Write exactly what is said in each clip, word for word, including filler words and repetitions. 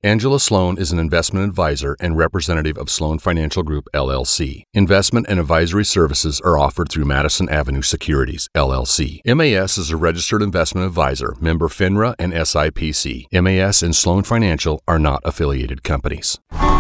Angela Sloan is an investment advisor and representative of Sloan Financial Group, L L C. Investment and advisory services are offered through Madison Avenue Securities, L L C. M A S is a registered investment advisor, member FINRA and S I P C. M A S and Sloan Financial are not affiliated companies.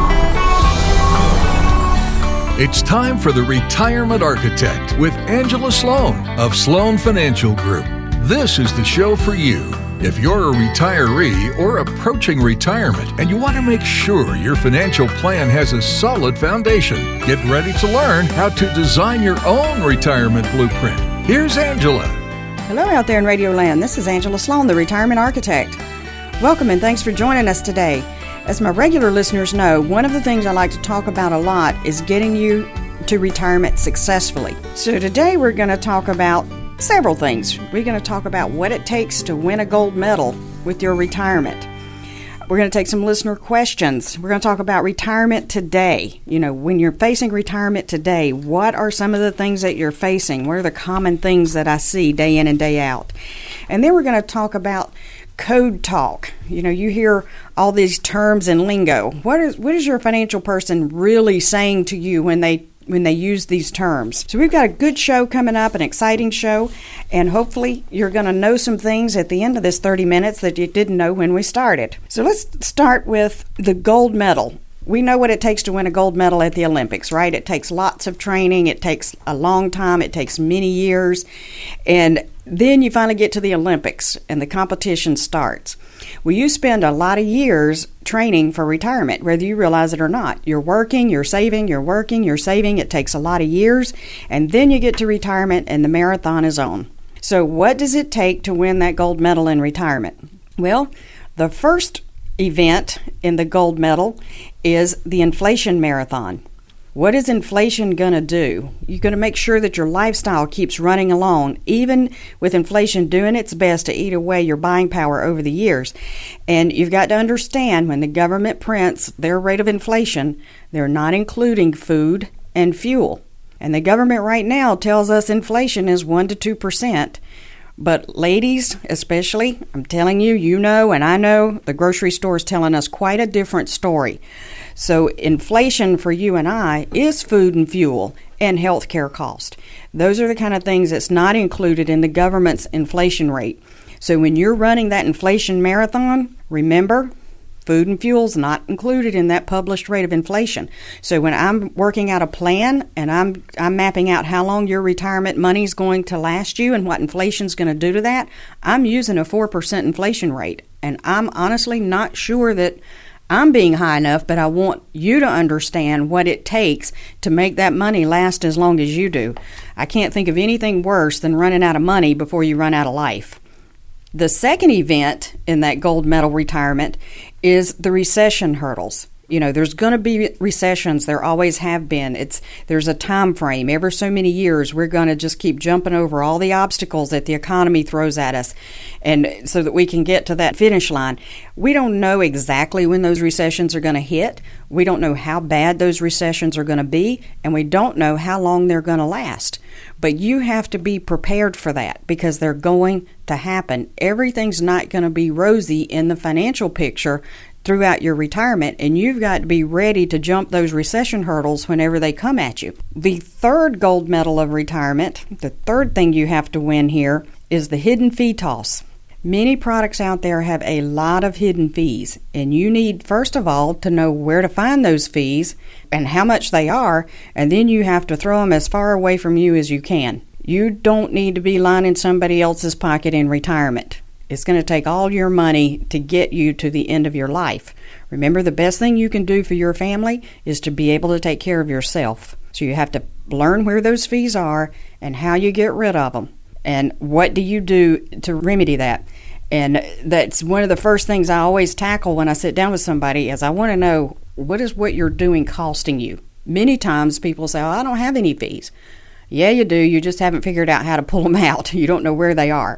It's time for The Retirement Architect with Angela Sloan of Sloan Financial Group. This is the show for you. If you're a retiree or approaching retirement and you want to make sure your financial plan has a solid foundation, get ready to learn how to design your own retirement blueprint. Here's Angela. Hello out there in Radio Land. This is Angela Sloan, the Retirement Architect. Welcome and thanks for joining us today. As my regular listeners know, one of the things I like to talk about a lot is getting you to retirement successfully. So today we're going to talk about several things. We're going to talk about what it takes to win a gold medal with your retirement. We're going to take some listener questions. We're going to talk about retirement today. You know, when you're facing retirement today, what are some of the things that you're facing? What are the common things that I see day in and day out? And then we're going to talk about code talk. You know, you hear all these terms and lingo. What is what is your financial person really saying to you when they when they use these terms? So we've got a good show coming up, an exciting show, and hopefully you're going to know some things at the end of this thirty minutes that you didn't know when we started. So let's start with the gold medal. We know what it takes to win a gold medal at the Olympics, right? It takes lots of training. It takes a long time. It takes many years. And then you finally get to the Olympics and the competition starts. Well, you spend a lot of years training for retirement, whether you realize it or not. You're working, you're saving, you're working, you're saving. It takes a lot of years. And then you get to retirement and the marathon is on. So what does it take to win that gold medal in retirement? Well, the first event in the gold medal is the inflation marathon. What is inflation going to do? You're going to make sure that your lifestyle keeps running along, even with inflation doing its best to eat away your buying power over the years. And you've got to understand, when the government prints their rate of inflation, they're not including food and fuel. And the government right now tells us inflation is one to two percent. But ladies, especially, I'm telling you, you know, and I know, the grocery store is telling us quite a different story. So inflation for you and I is food and fuel and healthcare cost. Those are the kind of things that's not included in the government's inflation rate. So when you're running that inflation marathon, remember, food and fuel's not included in that published rate of inflation. So when I'm working out a plan and I'm I'm mapping out how long your retirement money's going to last you and what inflation's going to do to that, I'm using a four percent inflation rate. And I'm honestly not sure that I'm being high enough, but I want you to understand what it takes to make that money last as long as you do. I can't think of anything worse than running out of money before you run out of life. The second event in that gold medal retirement is the recession hurdles. You know, there's going to be recessions. There always have been. It's there's a time frame. Ever so many years, we're going to just keep jumping over all the obstacles that the economy throws at us, and so that we can get to that finish line. We don't know exactly when those recessions are going to hit. We don't know how bad those recessions are going to be, and we don't know how long they're going to last. But you have to be prepared for that because they're going to happen. Everything's not going to be rosy in the financial picture throughout your retirement, and you've got to be ready to jump those recession hurdles whenever they come at you. The third gold medal of retirement, the third thing you have to win here, is the hidden fee toss. Many products out there have a lot of hidden fees, and you need, first of all, to know where to find those fees and how much they are, and then you have to throw them as far away from you as you can. You don't need to be lining somebody else's pocket in retirement. It's going to take all your money to get you to the end of your life. Remember, the best thing you can do for your family is to be able to take care of yourself. So you have to learn where those fees are and how you get rid of them. And what do you do to remedy that? And that's one of the first things I always tackle when I sit down with somebody is I want to know, what is what you're doing costing you? Many times people say, oh, I don't have any fees. Yeah, you do. You just haven't figured out how to pull them out. You don't know where they are.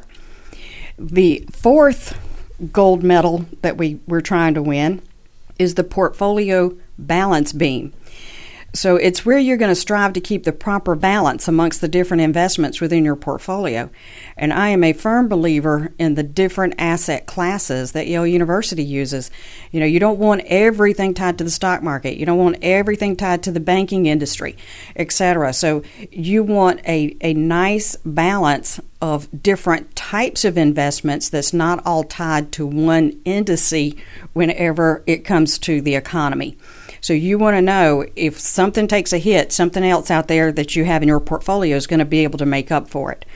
The fourth gold medal that we, we're trying to win is the portfolio balance beam. So it's where you're going to strive to keep the proper balance amongst the different investments within your portfolio. And I am a firm believer in the different asset classes that Yale University uses. You know, you don't want everything tied to the stock market. You don't want everything tied to the banking industry, et cetera. So you want a, a nice balance of different types of investments that's not all tied to one indice whenever it comes to the economy. So you want to know if something takes a hit, something else out there that you have in your portfolio is going to be able to make up for it.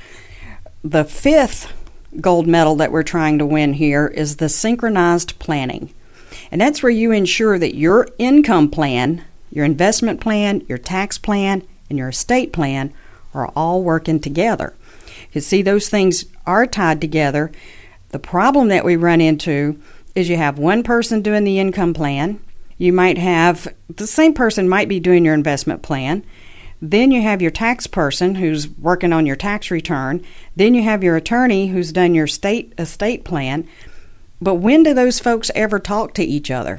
The fifth gold medal that we're trying to win here is the synchronized planning. And that's where you ensure that your income plan, your investment plan, your tax plan, and your estate plan are all working together. You see, those things are tied together. The problem that we run into is you have one person doing the income plan. You might have, the same person might be doing your investment plan. Then you have your tax person who's working on your tax return. Then you have your attorney who's done your state estate plan. But when do those folks ever talk to each other?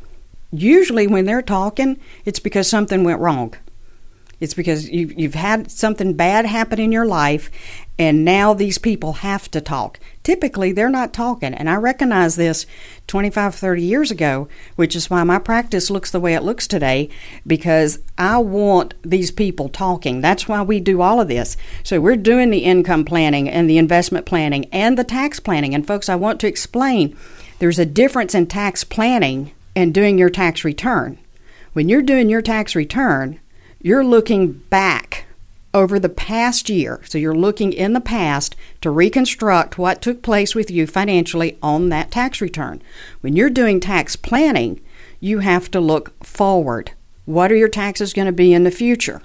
Usually when they're talking, it's because something went wrong. It's because you've, you've had something bad happen in your life, and now these people have to talk. Typically, they're not talking, and I recognize this twenty-five, thirty years ago, which is why my practice looks the way it looks today, because I want these people talking. That's why we do all of this. So we're doing the income planning and the investment planning and the tax planning. And folks, I want to explain there's a difference in tax planning and doing your tax return. When you're doing your tax return, you're looking back over the past year. So you're looking in the past to reconstruct what took place with you financially on that tax return. When you're doing tax planning, you have to look forward. What are your taxes going to be in the future?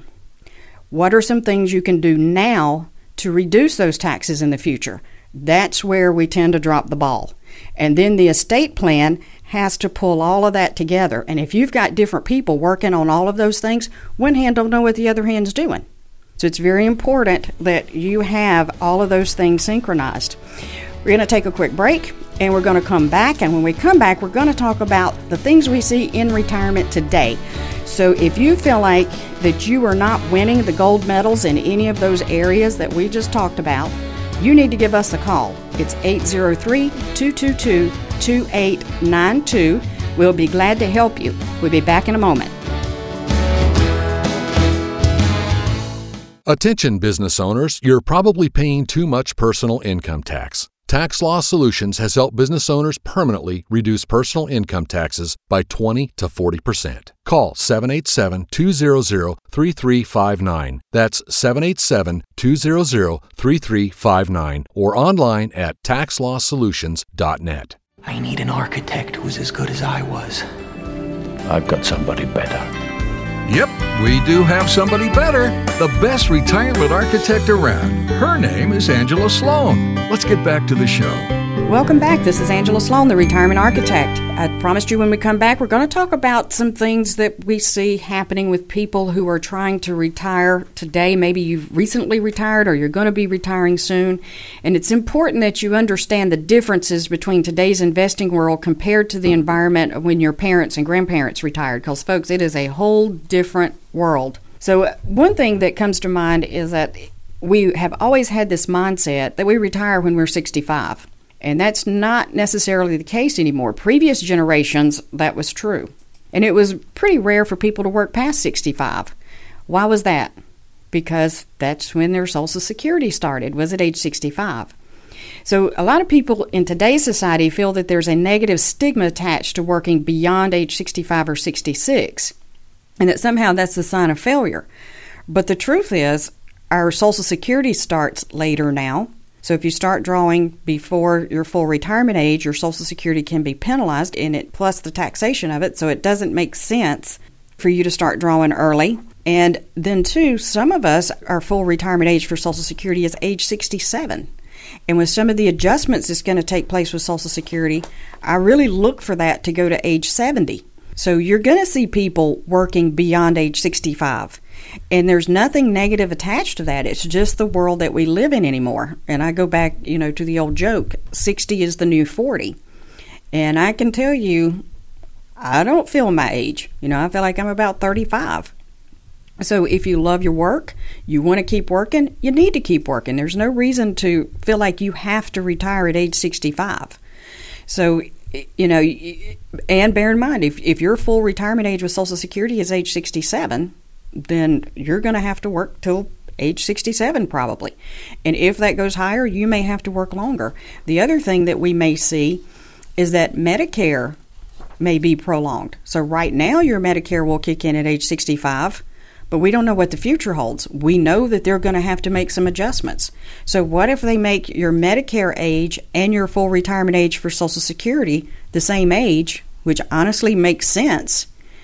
What are some things you can do now to reduce those taxes in the future? That's where we tend to drop the ball. And then the estate plan has to pull all of that together. And if you've got different people working on all of those things, one hand don't know what the other hand's doing. So it's very important that you have all of those things synchronized. We're going to take a quick break, and we're going to come back. And when we come back, we're going to talk about the things we see in retirement today. So if you feel like that you are not winning the gold medals in any of those areas that we just talked about, you need to give us a call. It's eight zero three, two two two, two eight nine two. We'll be glad to help you. We'll be back in a moment. Attention business owners, you're probably paying too much personal income tax. Tax Law Solutions has helped business owners permanently reduce personal income taxes by twenty to forty percent. Call seven eight seven, two zero zero, three three five nine. That's seven eight seven, two zero zero, three three five nine or online at tax law solutions dot net. I need an architect who's as good as I was. I've got somebody better. Yep, we do have somebody better. The best retirement architect around. Her name is Angela Sloan. Let's get back to the show. Welcome back. This is Angela Sloan, the Retirement Architect. I promised you when we come back, we're going to talk about some things that we see happening with people who are trying to retire today. Maybe you've recently retired or you're going to be retiring soon. And it's important that you understand the differences between today's investing world compared to the environment when your parents and grandparents retired. Because, folks, it is a whole different world. So one thing that comes to mind is that we have always had this mindset that we retire when we're sixty-five. And that's not necessarily the case anymore. Previous generations, that was true. And it was pretty rare for people to work past sixty-five. Why was that? Because that's when their Social Security started, was at age sixty-five. So a lot of people in today's society feel that there's a negative stigma attached to working beyond age sixty-five or sixty-six, and that somehow that's a sign of failure. But the truth is, our Social Security starts later now. So if you start drawing before your full retirement age, your Social Security can be penalized in it, plus the taxation of it. So it doesn't make sense for you to start drawing early. And then, too, some of us, our full retirement age for Social Security is age sixty-seven. And with some of the adjustments that's going to take place with Social Security, I really look for that to go to age seventy. So you're going to see people working beyond age sixty-five. And there's nothing negative attached to that. It's just the world that we live in anymore. And I go back, you know, to the old joke, sixty is the new forty. And I can tell you, I don't feel my age. You know, I feel like I'm about thirty-five. So if you love your work, you want to keep working, you need to keep working. There's no reason to feel like you have to retire at age sixty-five. So, you know, and bear in mind, if, if your full retirement age with Social Security is age sixty-seven, then you're going to have to work till age sixty-seven probably. And if that goes higher, you may have to work longer. The other thing that we may see is that Medicare may be prolonged. So right now your Medicare will kick in at age sixty-five, but we don't know what the future holds. We know that they're going to have to make some adjustments. So what if they make your Medicare age and your full retirement age for Social Security the same age, which honestly makes sense?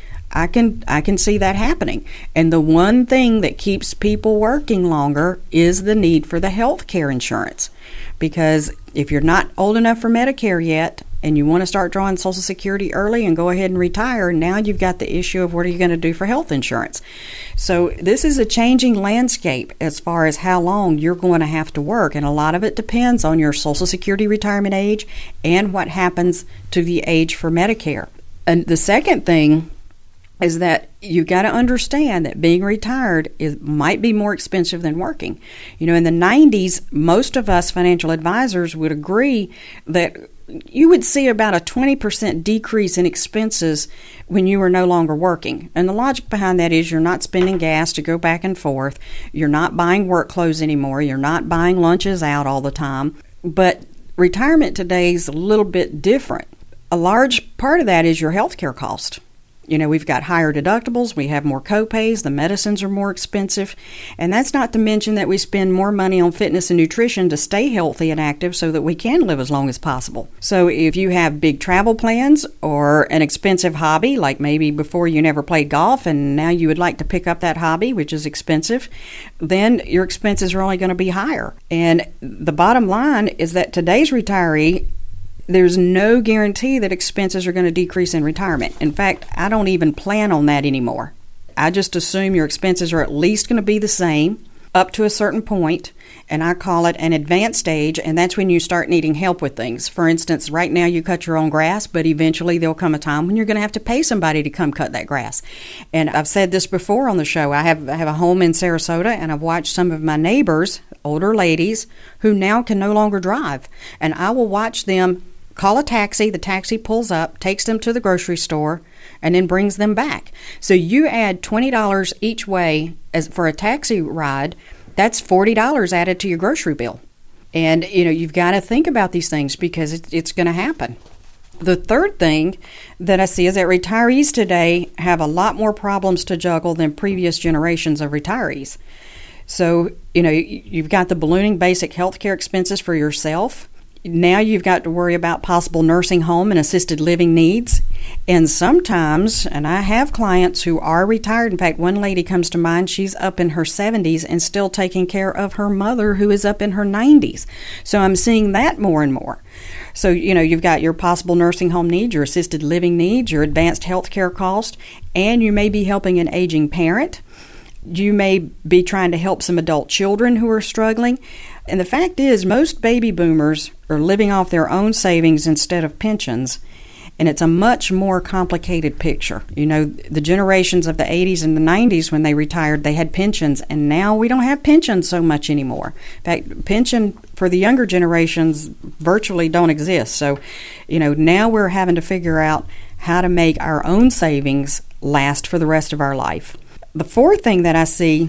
I can I can see that happening. And the one thing that keeps people working longer is the need for the health care insurance. Because if you're not old enough for Medicare yet and you want to start drawing Social Security early and go ahead and retire, now you've got the issue of what are you going to do for health insurance. So this is a changing landscape as far as how long you're going to have to work. And a lot of it depends on your Social Security retirement age and what happens to the age for Medicare. And the second thing is that you got to understand that being retired is might be more expensive than working. You know, in the nineties, most of us financial advisors would agree that you would see about a twenty percent decrease in expenses when you were no longer working. And the logic behind that is you're not spending gas to go back and forth. You're not buying work clothes anymore. You're not buying lunches out all the time. But retirement today is a little bit different. A large part of that is your health care cost. You know, we've got higher deductibles, we have more co-pays, the medicines are more expensive, and that's not to mention that we spend more money on fitness and nutrition to stay healthy and active so that we can live as long as possible. So if you have big travel plans or an expensive hobby, like maybe before you never played golf and now you would like to pick up that hobby, which is expensive, then your expenses are only going to be higher. And the bottom line is that today's retiree, there's no guarantee that expenses are going to decrease in retirement. In fact, I don't even plan on that anymore. I just assume your expenses are at least going to be the same up to a certain point, and I call it an advanced stage, and that's when you start needing help with things. For instance, right now you cut your own grass, but eventually there'll come a time when you're going to have to pay somebody to come cut that grass. And I've said this before on the show. I have, I have a home in Sarasota, and I've watched some of my neighbors, older ladies, who now can no longer drive. And I will watch them call a taxi, the taxi pulls up, takes them to the grocery store, and then brings them back. So you add twenty dollars each way as for a taxi ride, that's forty dollars added to your grocery bill. And, you know, you've got to think about these things because it, it's going to happen. The third thing that I see is that retirees today have a lot more problems to juggle than previous generations of retirees. So, you know, you've got the ballooning basic health care expenses for yourself. Now you've got to worry about possible nursing home and assisted living needs. And sometimes, and I have clients who are retired. In fact, one lady comes to mind, she's up in her seventies and still taking care of her mother who is up in her nineties. So I'm seeing that more and more. So, you know, you've got your possible nursing home needs, your assisted living needs, your advanced health care cost, and you may be helping an aging parent. You may be trying to help some adult children who are struggling. And the fact is, most baby boomers are living off their own savings instead of pensions, and it's a much more complicated picture. You know, the generations of the eighties and the nineties, when they retired, they had pensions, and now we don't have pensions so much anymore. In fact, pension for the younger generations virtually don't exist. So, you know, now we're having to figure out how to make our own savings last for the rest of our life. The fourth thing that I see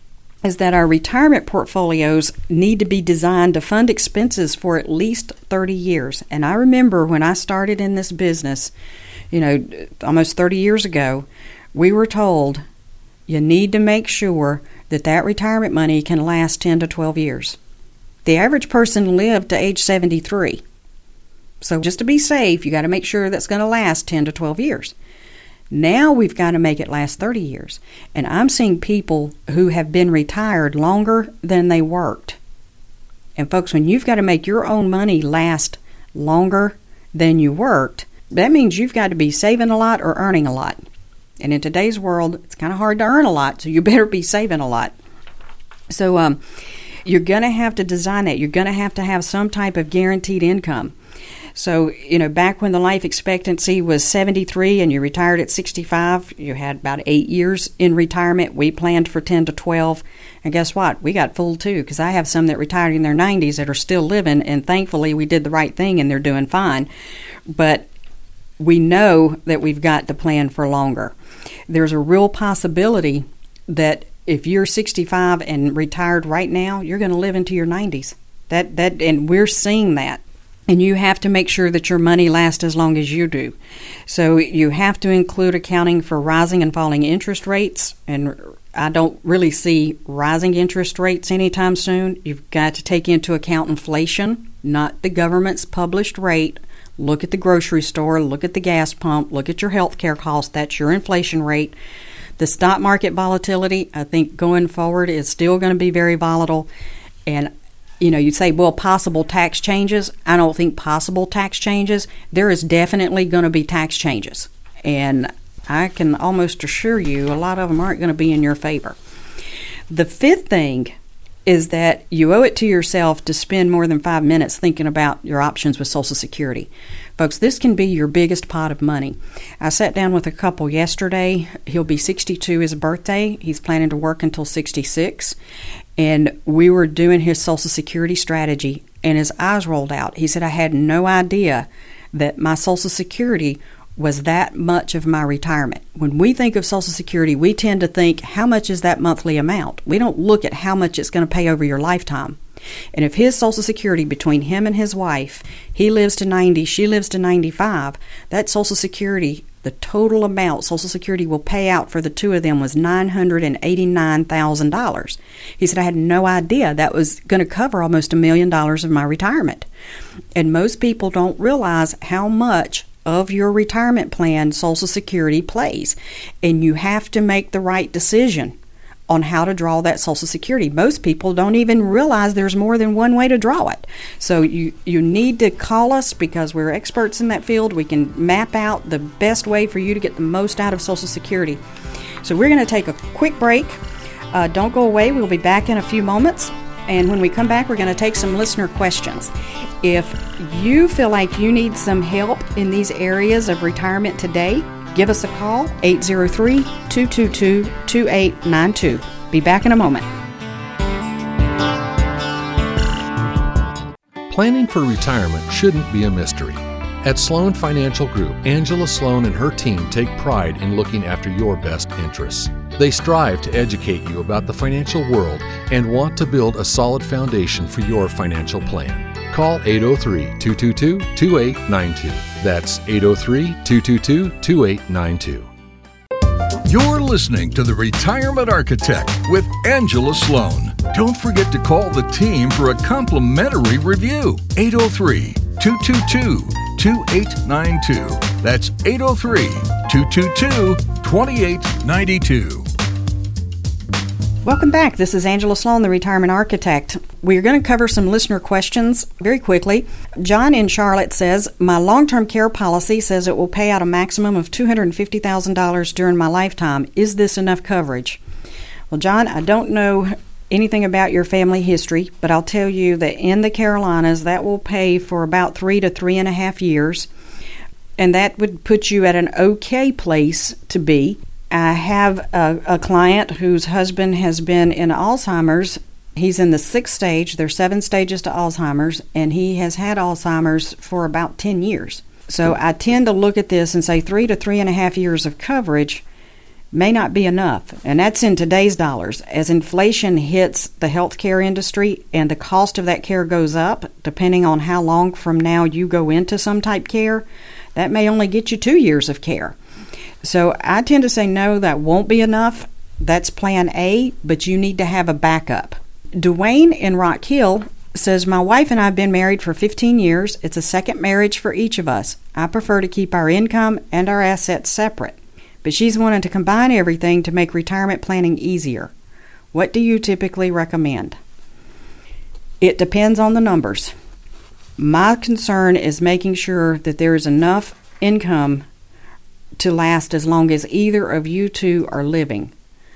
is that our retirement portfolios need to be designed to fund expenses for at least thirty years. And I remember when I started in this business, you know, almost thirty years ago, we were told you need to make sure that that retirement money can last ten to twelve years. The average person lived to age seventy-three. So just to be safe, you got to make sure that's going to last ten to twelve years. Now we've got to make it last thirty years. And I'm seeing people who have been retired longer than they worked. And folks, when you've got to make your own money last longer than you worked, that means you've got to be saving a lot or earning a lot. And in today's world, it's kind of hard to earn a lot, so you better be saving a lot. So um, you're going to have to design that. You're going to have to have some type of guaranteed income. So, you know, back when the life expectancy was seventy-three and you retired at sixty-five, you had about eight years in retirement. We planned for ten to twelve. And guess what? We got fooled too, because I have some that retired in their nineties that are still living, and thankfully we did the right thing and they're doing fine. But we know that we've got to plan for longer. There's a real possibility that if you're sixty-five and retired right now, you're going to live into your nineties. That that and we're seeing that. And you have to make sure that your money lasts as long as you do. So you have to include accounting for rising and falling interest rates. And I don't really see rising interest rates anytime soon. You've got to take into account inflation, not the government's published rate. Look at the grocery store, look at the gas pump, look at your health care costs. That's your inflation rate. The stock market volatility, I think going forward, is still going to be very volatile. And you know, you'd say, well, possible tax changes. I don't think possible tax changes. There is definitely going to be tax changes. And I can almost assure you a lot of them aren't going to be in your favor. The fifth thing is that you owe it to yourself to spend more than five minutes thinking about your options with Social Security. Folks, this can be your biggest pot of money. I sat down with a couple yesterday. He'll be sixty-two his birthday. He's planning to work until sixty-six. And we were doing his Social Security strategy, and his eyes rolled out. He said, I had no idea that my Social Security was that much of my retirement. When we think of Social Security, we tend to think, how much is that monthly amount? We don't look at how much it's going to pay over your lifetime. And if his Social Security, between him and his wife, he lives to ninety, she lives to ninety-five, that Social Security, the total amount Social Security will pay out for the two of them was nine hundred eighty-nine thousand dollars. He said, I had no idea that was going to cover almost a million dollars of my retirement. And most people don't realize how much of your retirement plan Social Security plays. And you have to make the right decision on how to draw that Social Security. Most people don't even realize there's more than one way to draw it. So you, you need to call us because we're experts in that field. We can map out the best way for you to get the most out of Social Security. So we're going to take a quick break. Uh, don't go away. We'll be back in a few moments. And when we come back, we're going to take some listener questions. If you feel like you need some help in these areas of retirement today, give us a call, eight zero three, two two two, two eight nine two. Be back in a moment. Planning for retirement shouldn't be a mystery. At Sloan Financial Group, Angela Sloan and her team take pride in looking after your best interests. They strive to educate you about the financial world and want to build a solid foundation for your financial plan. Call eight oh three, two two two, two eight nine two. That's eight oh three, two two two, two eight nine two. You're listening to The Retirement Architect with Angela Sloan. Don't forget to call the team for a complimentary review. eight oh three, two two two, two eight nine two. That's eight oh three, two two two, two eight nine two. Welcome back. This is Angela Sloan, the Retirement Architect. We're going to cover some listener questions very quickly. John in Charlotte says, my long-term care policy says it will pay out a maximum of two hundred fifty thousand dollars during my lifetime. Is this enough coverage? Well, John, I don't know anything about your family history, but I'll tell you that in the Carolinas, that will pay for about three to three and a half years, and that would put you at an okay place to be. I have a, a client whose husband has been in Alzheimer's. He's in the sixth stage. There's seven stages to Alzheimer's, and he has had Alzheimer's for about ten years. So I tend to look at this and say three to three and a half years of coverage may not be enough. And that's in today's dollars. As inflation hits the healthcare industry and the cost of that care goes up, depending on how long from now you go into some type care, that may only get you two years of care. So I tend to say, no, that won't be enough. That's plan A, but you need to have a backup. Dwayne in Rock Hill says, my wife and I have been married for fifteen years. It's a second marriage for each of us. I prefer to keep our income and our assets separate, but she's wanting to combine everything to make retirement planning easier. What do you typically recommend? It depends on the numbers. My concern is making sure that there is enough income to last as long as either of you two are living.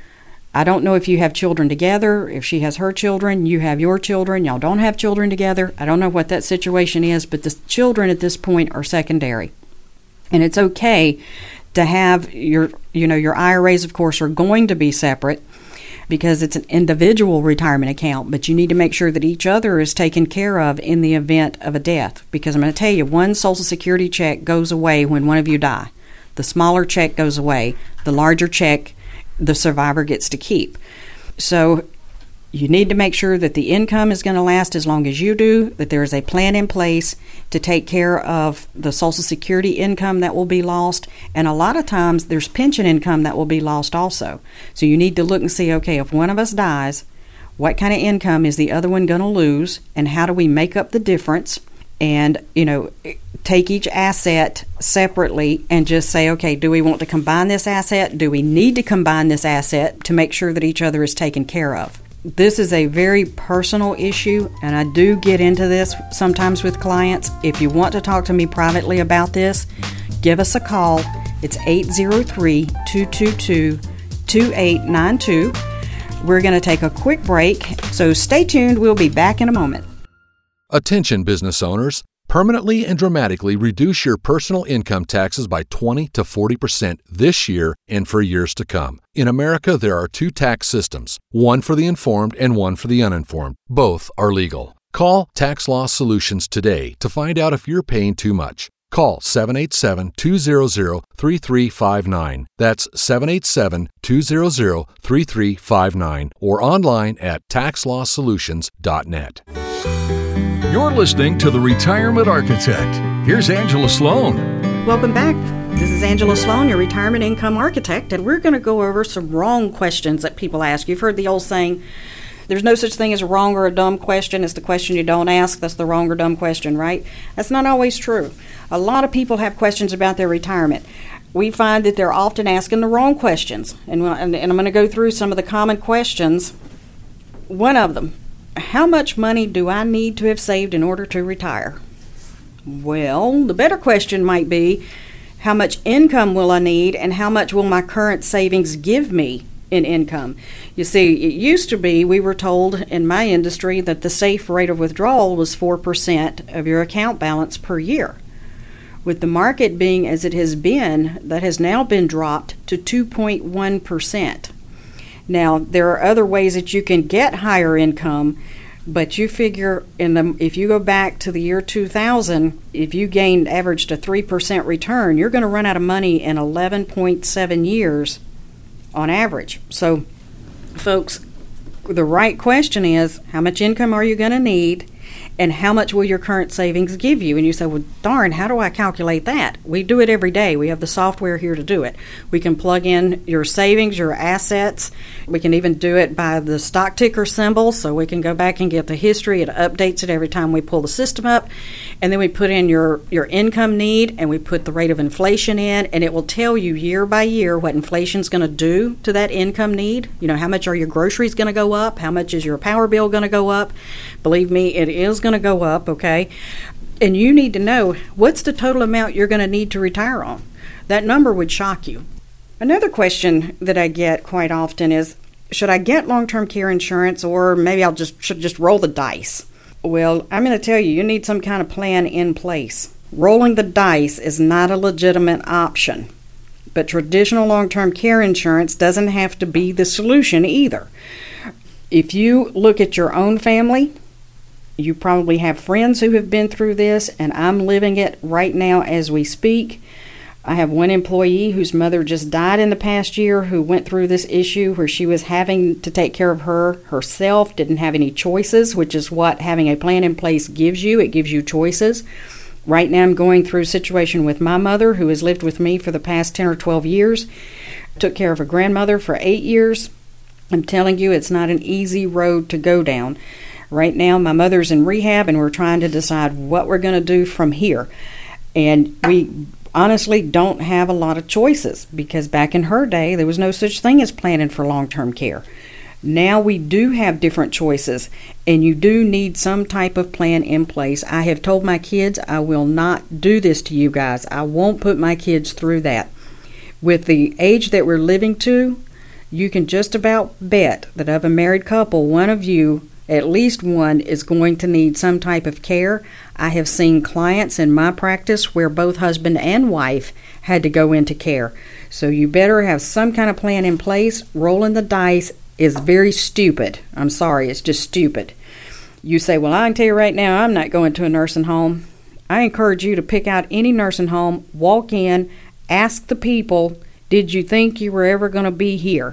I don't know if you have children together, if she has her children, you have your children, y'all don't have children together. I don't know what that situation is, but the children at this point are secondary. And it's okay to have your, you know, your I R As, of course, are going to be separate because it's an individual retirement account, but you need to make sure that each other is taken care of in the event of a death. Because I'm going to tell you, one Social Security check goes away when one of you die. The smaller check goes away. The larger check, the survivor gets to keep. So you need to make sure that the income is going to last as long as you do, that there is a plan in place to take care of the Social Security income that will be lost, and a lot of times there's pension income that will be lost also. So you need to look and see, okay, if one of us dies, what kind of income is the other one going to lose, and how do we make up the difference? And, you know, take each asset separately and just say, okay, do we want to combine this asset? Do we need to combine this asset to make sure that each other is taken care of? This is a very personal issue, and I do get into this sometimes with clients. If you want to talk to me privately about this, give us a call. It's eight zero three, two two two, two eight nine two. We're going to take a quick break, so stay tuned. We'll be back in a moment. Attention business owners, permanently and dramatically reduce your personal income taxes by twenty to forty percent this year and for years to come. In America, there are two tax systems, one for the informed and one for the uninformed. Both are legal. Call Tax Law Solutions today to find out if you're paying too much. Call seven eight seven, two zero zero, three three five nine. That's seven eight seven, two zero zero, three three five nine or online at tax law solutions dot net. You're listening to The Retirement Architect. Here's Angela Sloan. Welcome back. This is Angela Sloan, your retirement income architect, and we're going to go over some wrong questions that people ask. You've heard the old saying, there's no such thing as a wrong or a dumb question. It's the question you don't ask that's the wrong or dumb question, right? That's not always true. A lot of people have questions about their retirement. We find that they're often asking the wrong questions, and, and, and I'm going to go through some of the common questions. One of them, how much money do I need to have saved in order to retire? Well, the better question might be, how much income will I need and how much will my current savings give me in income? You see, it used to be, we were told in my industry that the safe rate of withdrawal was four percent of your account balance per year. With the market being as it has been, that has now been dropped to two point one percent. Now, there are other ways that you can get higher income, but you figure in the if you go back to the year two thousand, if you gained averaged a three percent return, you're going to run out of money in eleven point seven years on average. So, folks, the right question is, how much income are you going to need? And how much will your current savings give you? And you say, well, darn, how do I calculate that? We do it every day. We have the software here to do it. We can plug in your savings, your assets. We can even do it by the stock ticker symbol, so we can go back and get the history. It updates it every time we pull the system up. And then we put in your, your income need, and we put the rate of inflation in, and it will tell you year by year what inflation's going to do to that income need. You know, how much are your groceries going to go up? How much is your power bill going to go up? Believe me, it is going to go up, okay? And you need to know what's the total amount you're going to need to retire on. That number would shock you. Another question that I get quite often is, should I get long-term care insurance, or maybe I'll just should just roll the dice? Well, I'm going to tell you, you need some kind of plan in place. Rolling the dice is not a legitimate option, but traditional long-term care insurance doesn't have to be the solution either. If you look at your own family, you probably have friends who have been through this, and I'm living it right now as we speak. I have one employee whose mother just died in the past year who went through this issue where she was having to take care of her herself, didn't have any choices, which is what having a plan in place gives you. It gives you choices. Right now I'm going through a situation with my mother who has lived with me for the past ten or twelve years. Took care of her grandmother for eight years. I'm telling you, it's not an easy road to go down. Right now, my mother's in rehab, and we're trying to decide what we're going to do from here. And we honestly don't have a lot of choices, because back in her day, there was no such thing as planning for long-term care. Now we do have different choices, and you do need some type of plan in place. I have told my kids I will not do this to you guys. I won't put my kids through that. With the age that we're living to, you can just about bet that of a married couple, one of you, at least one, is going to need some type of care. I have seen clients in my practice where both husband and wife had to go into care. So you better have some kind of plan in place. Rolling the dice is very stupid. I'm sorry, it's just stupid. You say, well, I can tell you right now, I'm not going to a nursing home. I encourage you to pick out any nursing home, walk in, ask the people, did you think you were ever going to be here?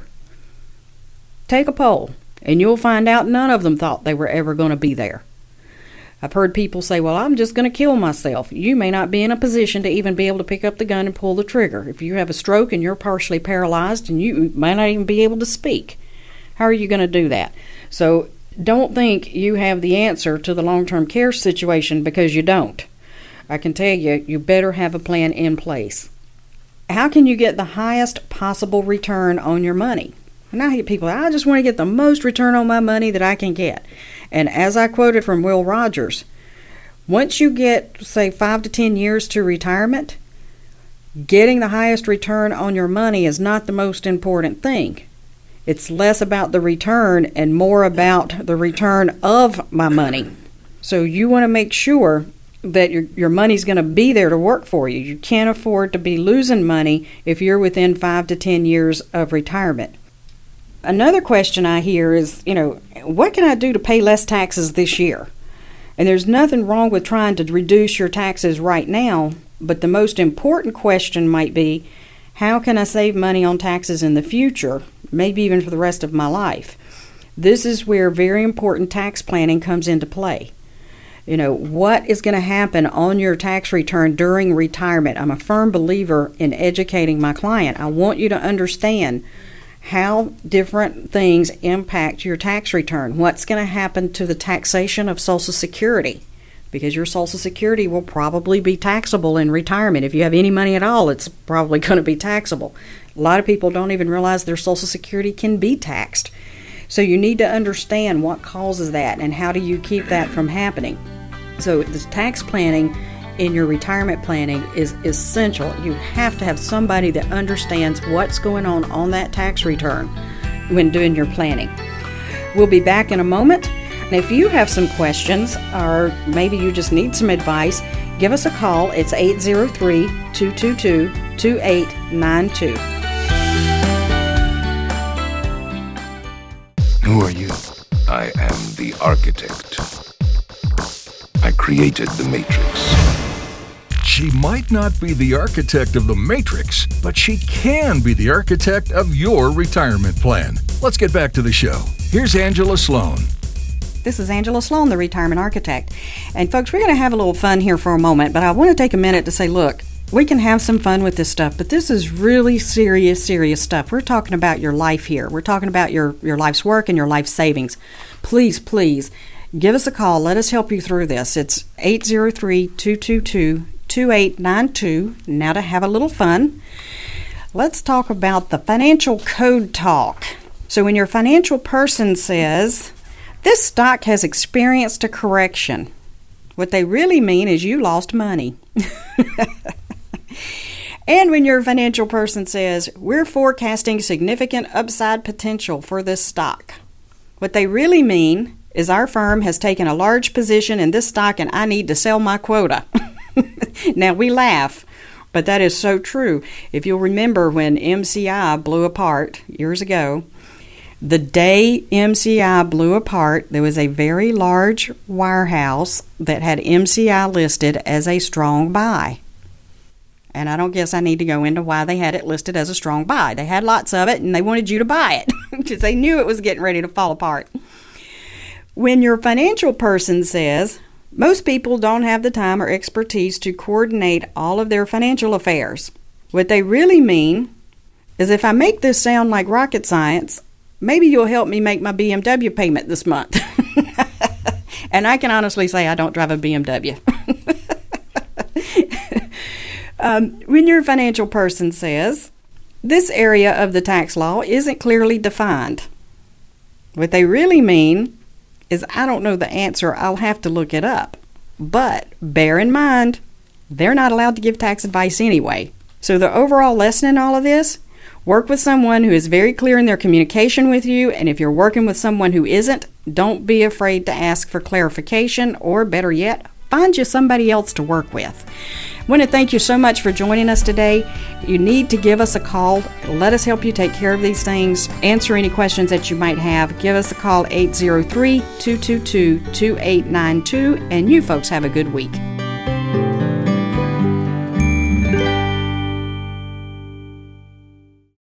Take a poll, and you'll find out none of them thought they were ever going to be there. I've heard people say, well, I'm just going to kill myself. You may not be in a position to even be able to pick up the gun and pull the trigger. If you have a stroke and you're partially paralyzed and you might not even be able to speak, how are you going to do that? So don't think you have the answer to the long-term care situation, because you don't. I can tell you, you better have a plan in place. How can you get the highest possible return on your money? And I hear people, I just want to get the most return on my money that I can get. And as I quoted from Will Rogers, once you get, say, five to ten years to retirement, getting the highest return on your money is not the most important thing. It's less about the return and more about the return of my money. So you want to make sure that your your money's going to be there to work for you. You can't afford to be losing money if you're within five to ten years of retirement. Another question I hear is, you know, what can I do to pay less taxes this year? And there's nothing wrong with trying to reduce your taxes right now, but the most important question might be, how can I save money on taxes in the future, maybe even for the rest of my life? This is where very important tax planning comes into play. You know, what is going to happen on your tax return during retirement? I'm a firm believer in educating my client. I want you to understand how different things impact your tax return. What's going to happen to the taxation of Social Security? Because your Social Security will probably be taxable in retirement. If you have any money at all, it's probably going to be taxable. A lot of people don't even realize their Social Security can be taxed. So you need to understand what causes that and how do you keep that from happening. So the tax planning in your retirement planning is essential. You have to have somebody that understands what's going on on that tax return when doing your planning. We'll be back in a moment. And if you have some questions, or maybe you just need some advice, give us a call. It's eight zero three, two two two, two eight nine two. Who are you? I am the architect. I created the Matrix. She might not be the architect of the Matrix, but she can be the architect of your retirement plan. Let's get back to the show. Here's Angela Sloan. This is Angela Sloan, the Retirement Architect. And folks, we're going to have a little fun here for a moment, but I want to take a minute to say, look, we can have some fun with this stuff, but this is really serious, serious stuff. We're talking about your life here. We're talking about your, your life's work and your life savings. Please, please, give us a call. Let us help you through this. It's eight zero three, two two two, two eight nine two. Now to have a little fun, let's talk about the financial code talk. So when your financial person says, this stock has experienced a correction, what they really mean is you lost money. And when your financial person says, we're forecasting significant upside potential for this stock, what they really mean is our firm has taken a large position in this stock and I need to sell my quota. Now we laugh, but that is so true. If you'll remember when M C I blew apart years ago, the day M C I blew apart, there was a very large wirehouse that had M C I listed as a strong buy. And I don't guess I need to go into why they had it listed as a strong buy. They had lots of it and they wanted you to buy it because they knew it was getting ready to fall apart. When your financial person says, most people don't have the time or expertise to coordinate all of their financial affairs, what they really mean is if I make this sound like rocket science, maybe you'll help me make my B M W payment this month. And I can honestly say I don't drive a B M W. um, when your financial person says, this area of the tax law isn't clearly defined, what they really mean is I don't know the answer, I'll have to look it up. But bear in mind, they're not allowed to give tax advice anyway. So the overall lesson in all of this, Work with someone who is very clear in their communication with you, and if you're working with someone who isn't, don't be afraid to ask for clarification, or better yet, find you somebody else to work with. I want to thank you so much for joining us today. You need to give us a call. Let us help you take care of these things. Answer any questions that you might have. Give us a call, eight zero three, two two two, two eight nine two, and you folks have a good week.